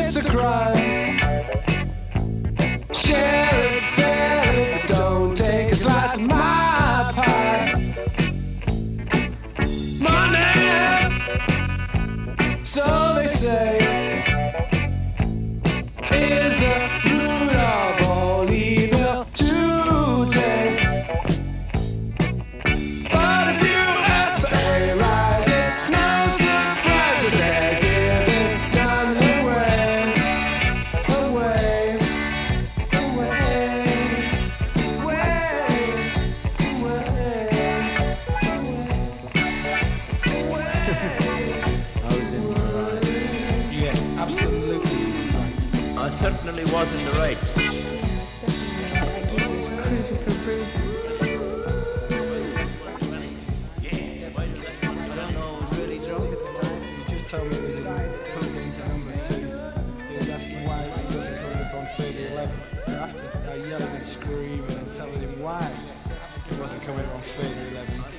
it's a crime. Share it fairly, but don't take a slice of my pie. Money, so they say, is the root of all evil today. But if you ask for a rise, it's no surprise that they're giving none away. Away, away, I was in the right. Yes, absolutely right. I certainly was in the right. Yes, definitely. That geezer was cruising for bruising. I don't know, I was really drunk at the time. He just told me it was in plugged into number 2. He was asking why it wasn't coming up on 3011. So after I yelling and screaming and telling him why it wasn't coming up on 3011,